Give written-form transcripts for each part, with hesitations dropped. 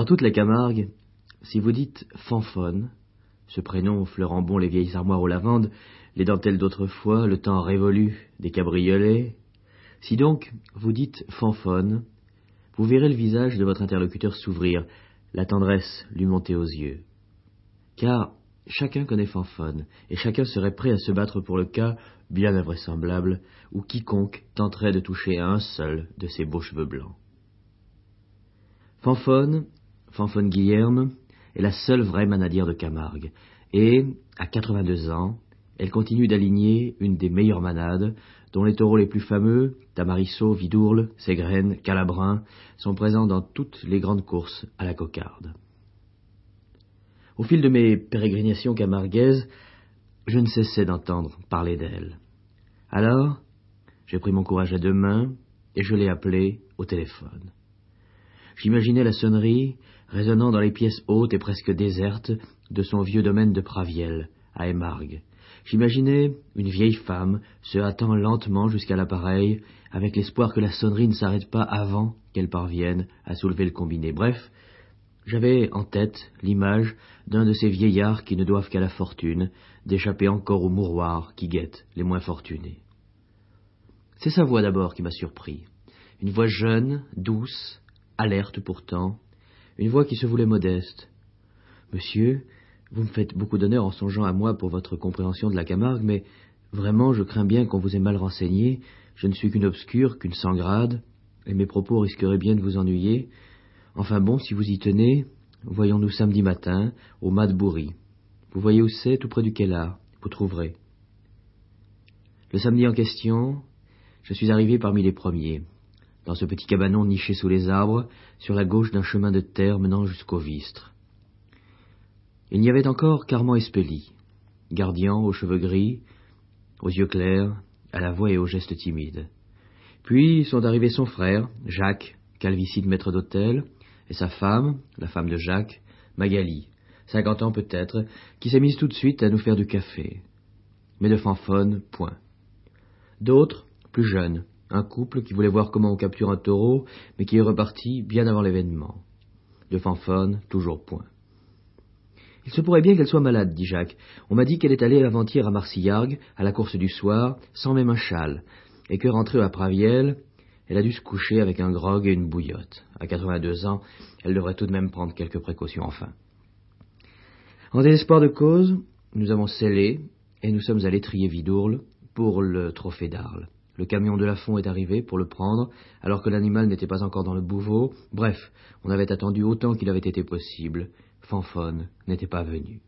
Dans toute la Camargue, si vous dites Fanfonne, ce prénom fleurant bon les vieilles armoires aux lavandes, les dentelles d'autrefois, le temps révolu des cabriolets, si donc vous dites Fanfonne, vous verrez le visage de votre interlocuteur s'ouvrir, la tendresse lui monter aux yeux. Car chacun connaît Fanfonne, et chacun serait prêt à se battre pour le cas, bien invraisemblable, où quiconque tenterait de toucher à un seul de ses beaux cheveux blancs. Fanfonne Guillerme, est la seule vraie manadière de Camargue, et, à 82 ans, elle continue d'aligner une des meilleures manades, dont les taureaux les plus fameux, Tamarisot, Vidourle, Ségrène, Calabrin, sont présents dans toutes les grandes courses à la cocarde. Au fil de mes pérégrinations camarguaises, je ne cessais d'entendre parler d'elle. Alors, j'ai pris mon courage à deux mains et je l'ai appelée au téléphone. J'imaginais la sonnerie résonnant dans les pièces hautes et presque désertes de son vieux domaine de Praviel, à Aimargues. J'imaginais une vieille femme se hâtant lentement jusqu'à l'appareil, avec l'espoir que la sonnerie ne s'arrête pas avant qu'elle parvienne à soulever le combiné. Bref, j'avais en tête l'image d'un de ces vieillards qui ne doivent qu'à la fortune d'échapper encore au mouroir qui guette les moins fortunés. C'est sa voix d'abord qui m'a surpris. Une voix jeune, douce, alerte pourtant, une voix qui se voulait modeste. « Monsieur, vous me faites beaucoup d'honneur en songeant à moi pour votre compréhension de la Camargue, mais vraiment je crains bien qu'on vous ait mal renseigné. Je ne suis qu'une obscure, qu'une sans grade, et mes propos risqueraient bien de vous ennuyer. Enfin bon, si vous y tenez, voyons-nous samedi matin, au Mas de Bourry. Vous voyez où c'est, tout près du Kellar, vous trouverez. » Le samedi en question, je suis arrivé parmi les premiers, dans ce petit cabanon niché sous les arbres, sur la gauche d'un chemin de terre menant jusqu'au Vistre. Il n'y avait encore qu'Armand Espelly, Gardian aux cheveux gris, aux yeux clairs, à la voix et aux gestes timides. Puis sont arrivés son frère, Jacques, calvicide maître d'hôtel, et sa femme, la femme de Jacques, Magali, 50 ans peut-être, qui s'est mise tout de suite à nous faire du café. Mais de Fanfonne, point. D'autres, plus jeunes, un couple qui voulait voir comment on capture un taureau, mais qui est reparti bien avant l'événement. De Fanfonne, toujours point. « Il se pourrait bien qu'elle soit malade, dit Jacques. On m'a dit qu'elle est allée avant-hier à Marcillargues, à la course du soir, sans même un châle, et que rentrée à Praviel, elle a dû se coucher avec un grog et une bouillotte. À 82 ans, elle devrait tout de même prendre quelques précautions enfin. » En désespoir de cause, nous avons scellé, et nous sommes allés trier Vidourle pour le trophée d'Arles. Le camion de Lafont est arrivé pour le prendre, alors que l'animal n'était pas encore dans le bouveau. Bref, on avait attendu autant qu'il avait été possible. Fanfonne n'était pas venu.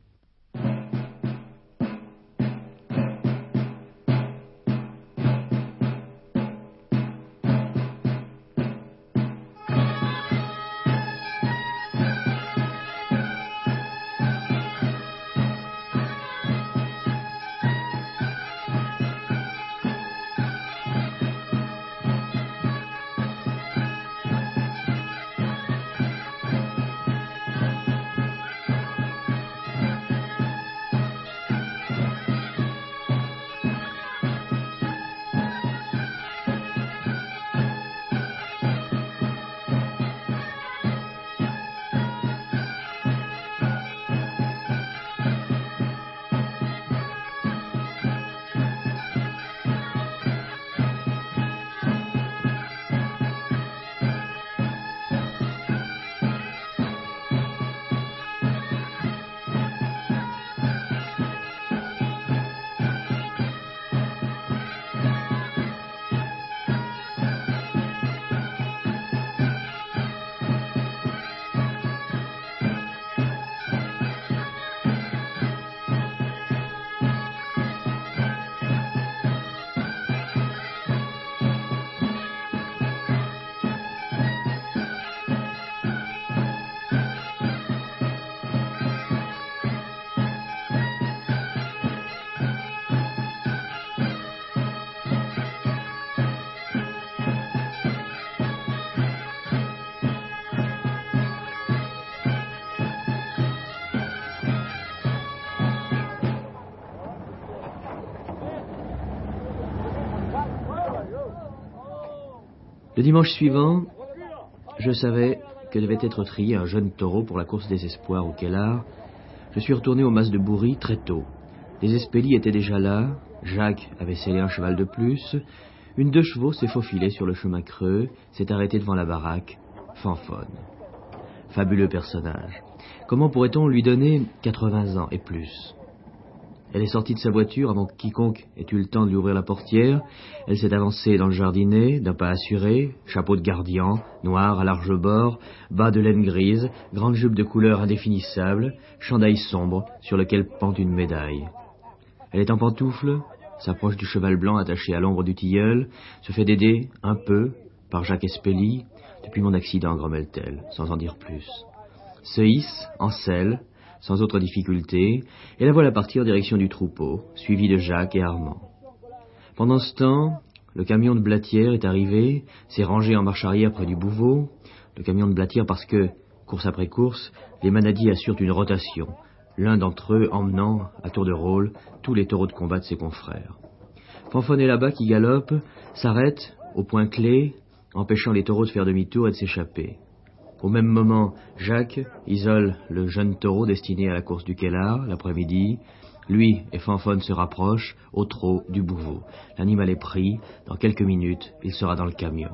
Le dimanche suivant, je savais que devait être trié un jeune taureau pour la course des espoirs au Kellar, je suis retourné au mas de Boury très tôt. Les espélies étaient déjà là, Jacques avait scellé un cheval de plus, une 2 chevaux s'est faufilée sur le chemin creux, s'est arrêtée devant la baraque, Fanfonne. Fabuleux personnage. Comment pourrait-on lui donner 80 ans et plus? Elle est sortie de sa voiture avant que quiconque ait eu le temps de lui ouvrir la portière. Elle s'est avancée dans le jardinet, d'un pas assuré, chapeau de gardien, noir à large bord, bas de laine grise, grande jupe de couleur indéfinissable, chandail sombre sur lequel pend une médaille. Elle est en pantoufles, s'approche du cheval blanc attaché à l'ombre du tilleul, se fait d'aider un peu par Jacques Espélie, depuis mon accident, grommelle-t-elle, sans en dire plus. Se hisse, en selle, sans autre difficulté, et la voilà partir en direction du troupeau, suivie de Jacques et Armand. Pendant ce temps, le camion de Blatière est arrivé, s'est rangé en marche arrière près du Bouveau. Le camion de Blatière parce que, course après course, les manadiers assurent une rotation, l'un d'entre eux emmenant, à tour de rôle, tous les taureaux de combat de ses confrères. Fanfonne est là-bas qui galope, s'arrête, au point clé, empêchant les taureaux de faire demi-tour et de s'échapper. Au même moment, Jacques isole le jeune taureau destiné à la course du Kellar, l'après-midi. Lui et Fanfonne se rapprochent, au trot du Bouveau. L'animal est pris, dans quelques minutes, il sera dans le camion.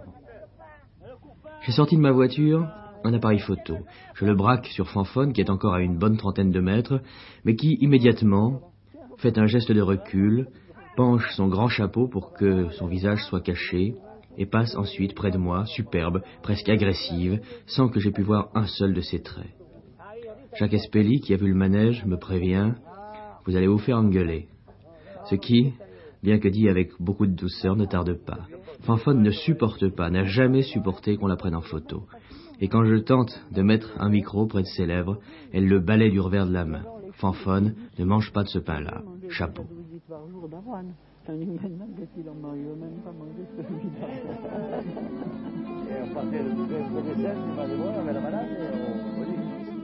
J'ai sorti de ma voiture un appareil photo. Je le braque sur Fanfonne, qui est encore à une bonne 30aine de mètres, mais qui, immédiatement, fait un geste de recul, penche son grand chapeau pour que son visage soit caché, et passe ensuite près de moi, superbe, presque agressive, sans que j'aie pu voir un seul de ses traits. Jacques Espélie, qui a vu le manège, me prévient « Vous allez vous faire engueuler ». Ce qui, bien que dit avec beaucoup de douceur, ne tarde pas. Fanfonne ne supporte pas, n'a jamais supporté qu'on la prenne en photo. Et quand je tente de mettre un micro près de ses lèvres, elle le balaie du revers de la main. Fanfonne ne mange pas de ce pain-là. Chapeau. Un humainement qu'il en mange même pas manger celui-là. Et on partait de Bruxelles, du bas de moi, avec la malade, et on dit.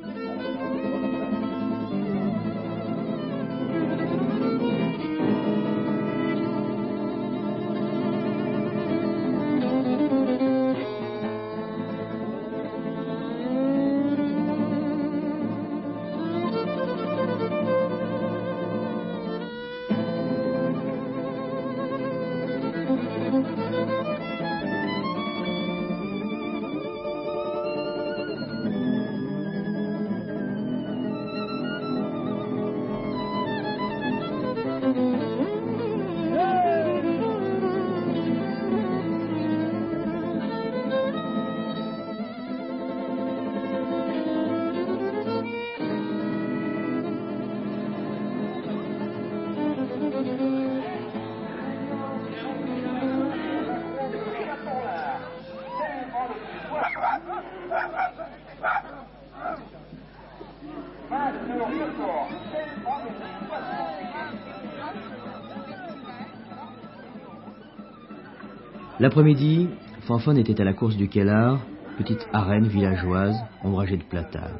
L'après-midi, Fanfonne était à la course du Kellar, petite arène villageoise, ombragée de platanes.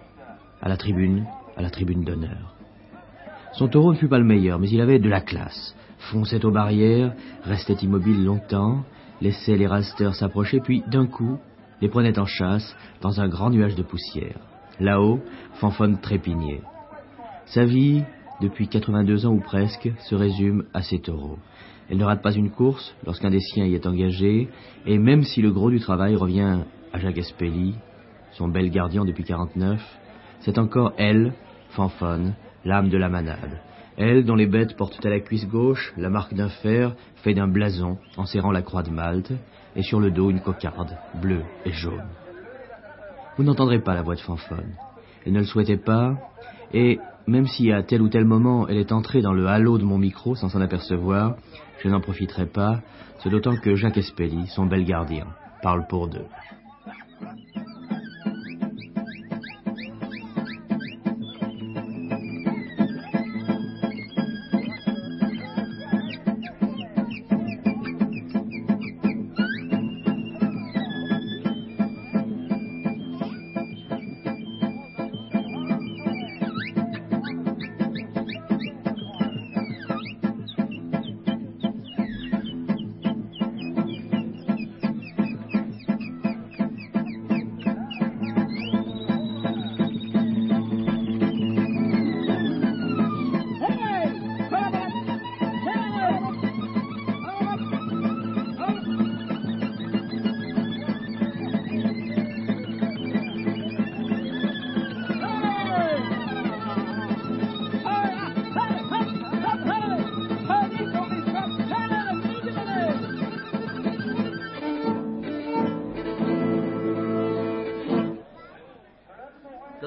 À la tribune d'honneur. Son taureau ne fut pas le meilleur, mais il avait de la classe. Fonçait aux barrières, restait immobile longtemps, laissait les rasters s'approcher, puis d'un coup, les prenait en chasse dans un grand nuage de poussière. Là-haut, Fanfonne trépignait. Sa vie, depuis 82 ans ou presque, se résume à ses taureaux. Elle ne rate pas une course lorsqu'un des siens y est engagé, et même si le gros du travail revient à Jacques Espélie, son bel gardien depuis 49, c'est encore elle, Fanfonne, l'âme de la manade. Elle, dont les bêtes portent à la cuisse gauche la marque d'un fer fait d'un blason en serrant la croix de Malte, et sur le dos une cocarde, bleue et jaune. Vous n'entendrez pas la voix de Fanfonne. Elle ne le souhaitait pas, et même si à tel ou tel moment elle est entrée dans le halo de mon micro sans s'en apercevoir, je n'en profiterai pas, c'est d'autant que Jacques Espélie, son bel gardien, parle pour deux.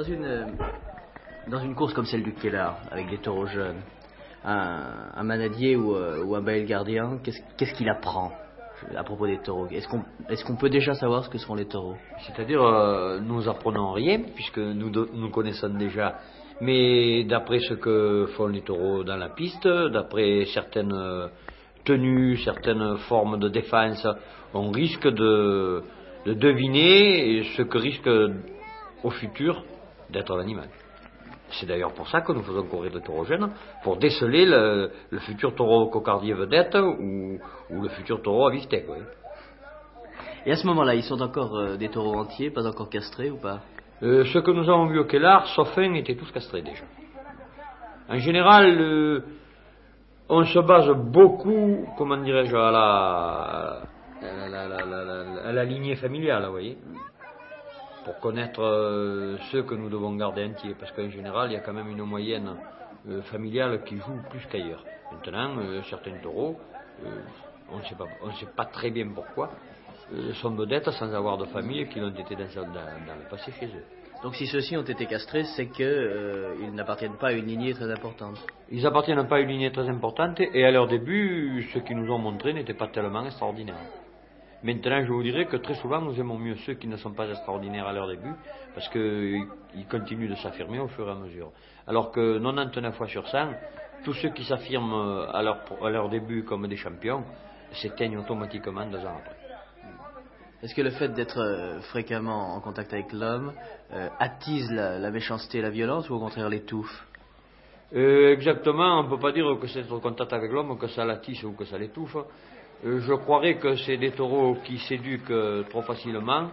Dans une course comme celle du Kellar, avec des taureaux jeunes, un manadier ou un bail gardien, qu'est-ce qu'il apprend à propos des taureaux? Est-ce qu'on peut déjà savoir ce que seront les taureaux? C'est-à-dire, nous apprenons rien, puisque nous connaissons déjà, mais d'après ce que font les taureaux dans la piste, d'après certaines tenues, certaines formes de défense, on risque de deviner ce que risque au futur d'être l'animal. C'est d'ailleurs pour ça que nous faisons courir des taureaux jeunes, pour déceler le futur taureau cocardier vedette ou le futur taureau à beefsteak. Oui. Et à ce moment-là, ils sont encore des taureaux entiers, pas encore castrés ou pas? Ce que nous avons vu au Kellar, sauf un, étaient tous castrés déjà. En général, on se base beaucoup, comment dirais-je, à la lignée familiale, vous voyez, pour connaître ceux que nous devons garder entiers, parce qu'en général, il y a quand même une moyenne familiale qui joue plus qu'ailleurs. Maintenant, certains taureaux, on ne sait pas très bien pourquoi, sont vedettes sans avoir de famille qui l'ont été dans le passé chez eux. Donc si ceux-ci ont été castrés, c'est qu'ils n'appartiennent pas à une lignée très importante. Ils n'appartiennent pas à une lignée très importante, et à leur début, ce qu'ils nous ont montré n'était pas tellement extraordinaire. Maintenant, je vous dirais que très souvent, nous aimons mieux ceux qui ne sont pas extraordinaires à leur début, parce qu'ils continuent de s'affirmer au fur et à mesure. Alors que 99 fois sur 100, tous ceux qui s'affirment à leur début comme des champions s'éteignent automatiquement 2 ans après. Est-ce que le fait d'être fréquemment en contact avec l'homme attise la méchanceté et la violence, ou au contraire l'étouffe? Exactement, on ne peut pas dire que c'est en contact avec l'homme que ça l'attise ou que ça l'étouffe. Je croirais que c'est des taureaux qui s'éduquent trop facilement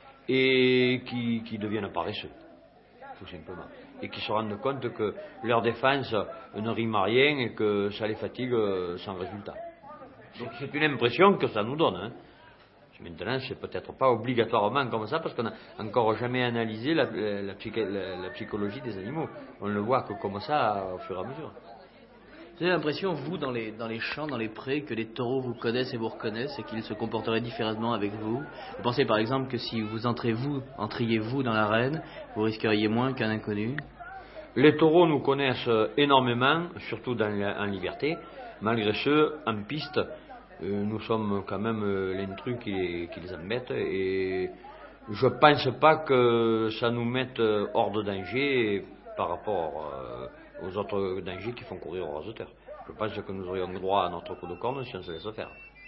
et qui deviennent paresseux, tout simplement. Et qui se rendent compte que leur défense ne rime à rien et que ça les fatigue sans résultat. Donc c'est une impression que ça nous donne. Hein. Maintenant, c'est peut-être pas obligatoirement comme ça, parce qu'on n'a encore jamais analysé la psychologie des animaux. On ne le voit que comme ça au fur et à mesure. Vous avez l'impression, vous, dans les champs, dans les prés, que les taureaux vous connaissent et vous reconnaissent et qu'ils se comporteraient différemment avec vous? Vous pensez par exemple que si vous entriez vous dans l'arène, vous risqueriez moins qu'un inconnu? Les taureaux nous connaissent énormément, surtout en liberté. Malgré ce, en piste, nous sommes quand même l'intrus qui les embête, et je pense pas que ça nous mette hors de danger par rapport aux autres dangers qui font courir aux raseteurs. Je pense que nous aurions droit à notre coup de corne si on se laisse faire.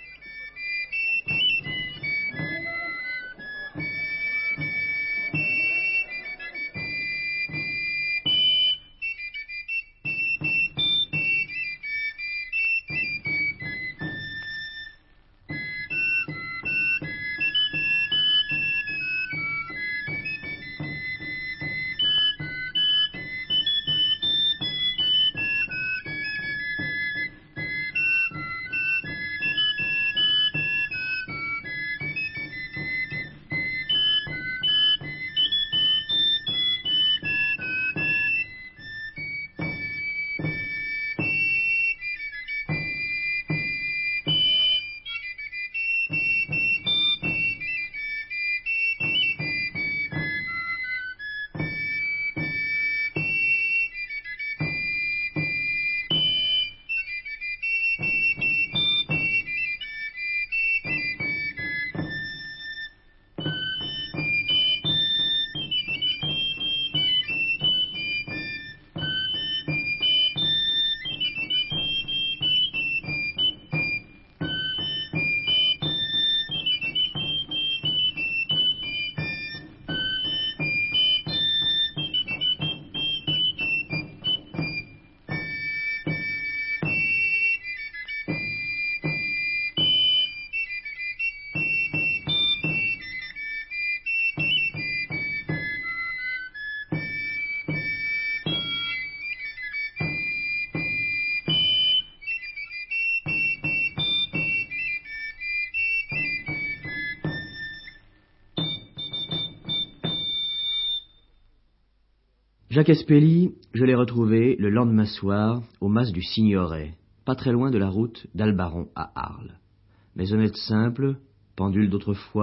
Jacques Espelli, je l'ai retrouvé le lendemain soir au mas du Signoret, pas très loin de la route d'Albaron à Arles. Maisonnette simple, pendule d'autrefois,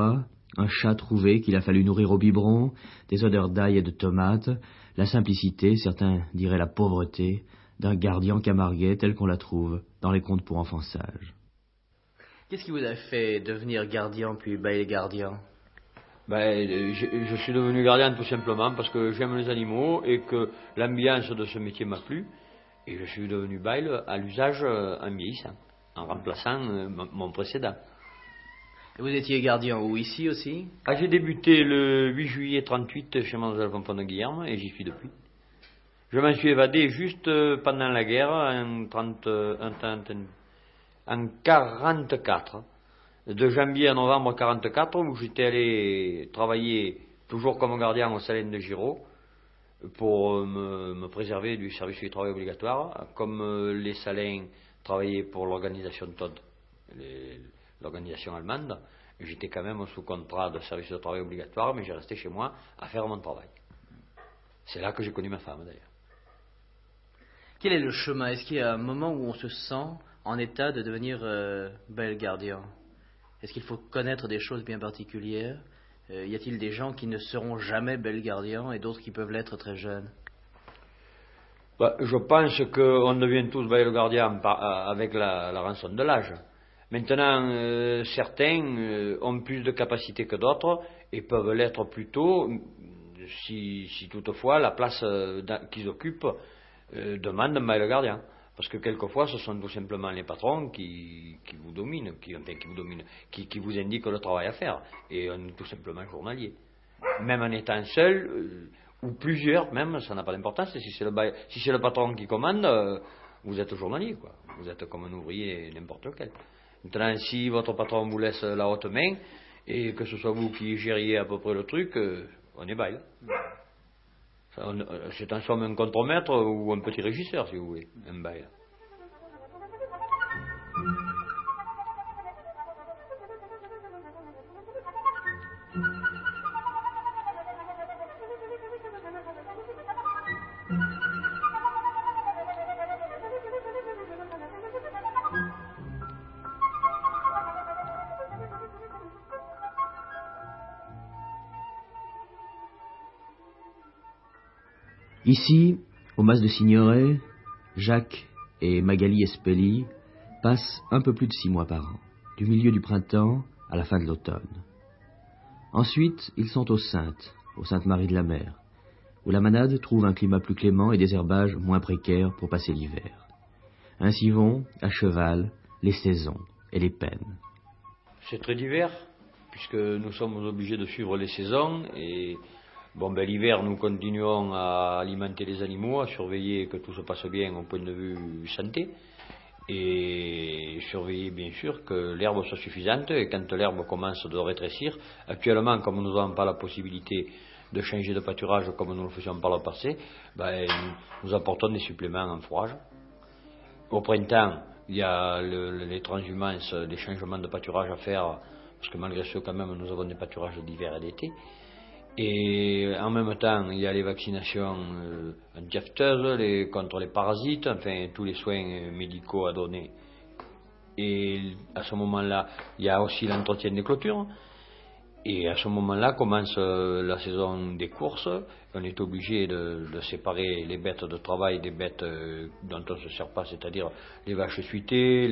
un chat trouvé qu'il a fallu nourrir au biberon, des odeurs d'ail et de tomates, la simplicité, certains diraient la pauvreté, d'un gardien camarguais tel qu'on la trouve dans les contes pour enfants sages. Qu'est-ce qui vous a fait devenir gardien puis bail gardien? Je suis devenu gardien tout simplement parce que j'aime les animaux et que l'ambiance de ce métier m'a plu. Et je suis devenu bail à l'usage en vieillissant, en remplaçant mon précédent. Et vous étiez gardien où, ici aussi? J'ai débuté le 8 juillet 1938 chez Mlle Pompon de Guillerme et j'y suis depuis. Je m'en suis évadé juste pendant la guerre en 1944, de janvier à novembre 1944, où j'étais allé travailler toujours comme gardien au Salin de Giraud pour me préserver du service du travail obligatoire, comme les Salins travaillaient pour l'organisation TOD, l'organisation allemande. J'étais quand même sous contrat de service de travail obligatoire, mais j'ai resté chez moi à faire mon travail. C'est là que j'ai connu ma femme d'ailleurs. Quel est le chemin? Est-ce qu'il y a un moment où on se sent en état de devenir bail gardien? Est-ce qu'il faut connaître des choses bien particulières? Y a-t-il des gens qui ne seront jamais bail gardien et d'autres qui peuvent l'être très jeunes? Je pense qu'on devient tous bail gardien avec la rançon de l'âge. Maintenant, certains ont plus de capacité que d'autres et peuvent l'être plus tôt si toutefois la place qu'ils occupent demande un bail gardien. Parce que quelquefois, ce sont tout simplement les patrons qui vous dominent, qui vous indiquent le travail à faire. Et on est tout simplement journalier. Même en étant seul, ou plusieurs, même, ça n'a pas d'importance. Si c'est le patron qui commande, vous êtes journalier, quoi. Vous êtes comme un ouvrier n'importe lequel. Maintenant, si votre patron vous laisse la haute main, et que ce soit vous qui gériez à peu près le truc, on est bail. C'est en somme un contremaître ou un petit régisseur, si vous voulez, un bail. Ici, au Mas de Signoret, Jacques et Magali Espelli passent un peu plus de 6 mois par an, du milieu du printemps à la fin de l'automne. Ensuite, ils sont aux Saintes-Maries de la Mer, où la manade trouve un climat plus clément et des herbages moins précaires pour passer l'hiver. Ainsi vont, à cheval, les saisons et les peines. C'est très divers, puisque nous sommes obligés de suivre les saisons et l'hiver, nous continuons à alimenter les animaux, à surveiller que tout se passe bien au point de vue santé et surveiller bien sûr que l'herbe soit suffisante. Et quand l'herbe commence de rétrécir, actuellement, comme nous n'avons pas la possibilité de changer de pâturage comme nous le faisions par le passé, nous apportons des suppléments en fourrage. Au printemps, il y a les transhumances, des changements de pâturage à faire, parce que malgré ce, quand même, nous avons des pâturages d'hiver et d'été. Et en même temps, il y a les vaccinations anti-afteuses, contre les parasites, enfin tous les soins médicaux à donner. Et à ce moment-là, il y a aussi l'entretien des clôtures. Et à ce moment-là commence la saison des courses. On est obligé de séparer les bêtes de travail des bêtes dont on ne se sert pas, c'est-à-dire les vaches suitées,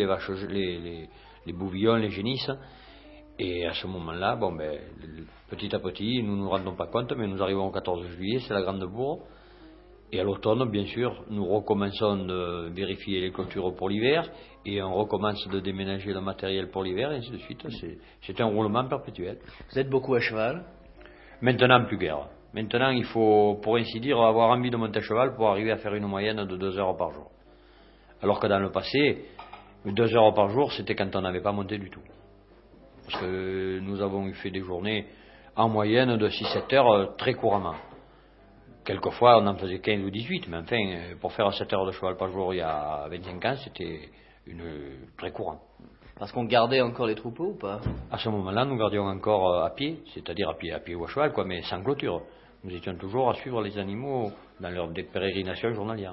les bouvillons, les génisses. Et à ce moment-là, petit à petit, nous ne nous rendons pas compte, mais nous arrivons au 14 juillet, c'est la grande bourre. Et à l'automne, bien sûr, nous recommençons de vérifier les clôtures pour l'hiver, et on recommence de déménager le matériel pour l'hiver, et ainsi de suite. C'est un roulement perpétuel. Vous êtes beaucoup à cheval? Maintenant, plus guère. Maintenant, il faut, pour ainsi dire, avoir envie de monter à cheval pour arriver à faire une moyenne de 2 heures par jour. Alors que dans le passé, 2 heures par jour, c'était quand on n'avait pas monté du tout. Parce que nous avons fait des journées en moyenne de 6-7 heures très couramment. Quelquefois, on en faisait 15 ou 18, mais enfin, pour faire 7 heures de cheval par jour il y a 25 ans, c'était très courant. Parce qu'on gardait encore les troupeaux ou pas? À ce moment-là, nous gardions encore à pied, c'est-à-dire à pied ou à cheval, mais sans clôture. Nous étions toujours à suivre les animaux dans leurs pérégrinations journalières.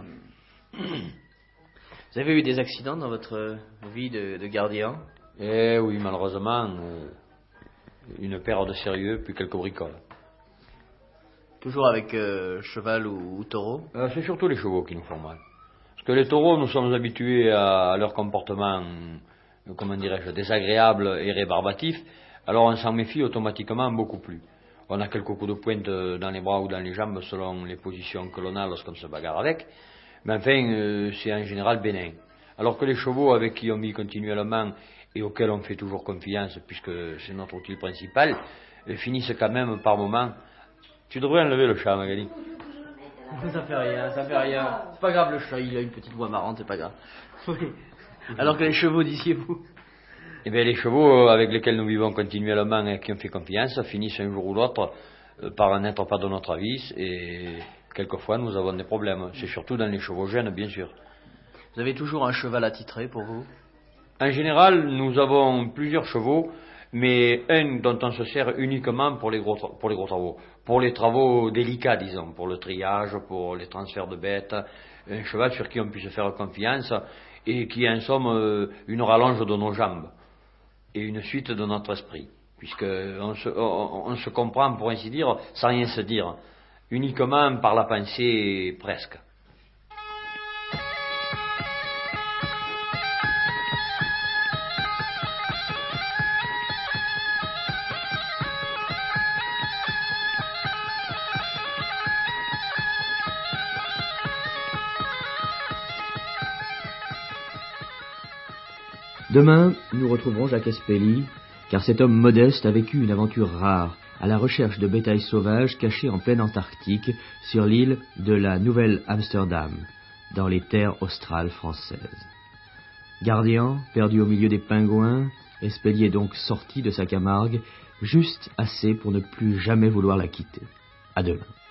Vous avez eu des accidents dans votre vie de gardien? Eh oui, malheureusement, une paire de sérieux, puis quelques bricoles. Toujours avec cheval ou taureau? C'est surtout les chevaux qui nous font mal. Parce que les taureaux, nous sommes habitués à leur comportement, comment dirais-je, désagréable et rébarbatif, alors on s'en méfie automatiquement beaucoup plus. On a quelques coups de pointe dans les bras ou dans les jambes selon les positions que l'on a lorsqu'on se bagarre avec, mais enfin, c'est en général bénin. Alors que les chevaux avec qui on vit continuellement et auxquels on fait toujours confiance, puisque c'est notre outil principal, finissent quand même par moments. Tu devrais enlever le chat, Magali. Ça fait rien. C'est pas grave, le chat, il a une petite voix marrante, c'est pas grave. Oui. Alors que les chevaux, disiez-vous? Eh bien, les chevaux avec lesquels nous vivons continuellement et à qui on fait confiance finissent un jour ou l'autre par n'être pas de notre avis et quelquefois nous avons des problèmes. C'est surtout dans les chevaux jeunes, bien sûr. Vous avez toujours un cheval attitré pour vous? En général, nous avons plusieurs chevaux, mais un dont on se sert uniquement pour les gros travaux. Pour les travaux délicats, disons, pour le triage, pour les transferts de bêtes. Un cheval sur qui on puisse faire confiance et qui est en somme une rallonge de nos jambes et une suite de notre esprit, puisqu'on se comprend, pour ainsi dire, sans rien se dire, uniquement par la pensée presque. Demain, nous retrouverons Jacques Espelli, car cet homme modeste a vécu une aventure rare, à la recherche de bétail sauvage caché en pleine Antarctique, sur l'île de la Nouvelle-Amsterdam, dans les terres australes françaises. Gardien, perdu au milieu des pingouins, Espelli est donc sorti de sa Camargue, juste assez pour ne plus jamais vouloir la quitter. À demain.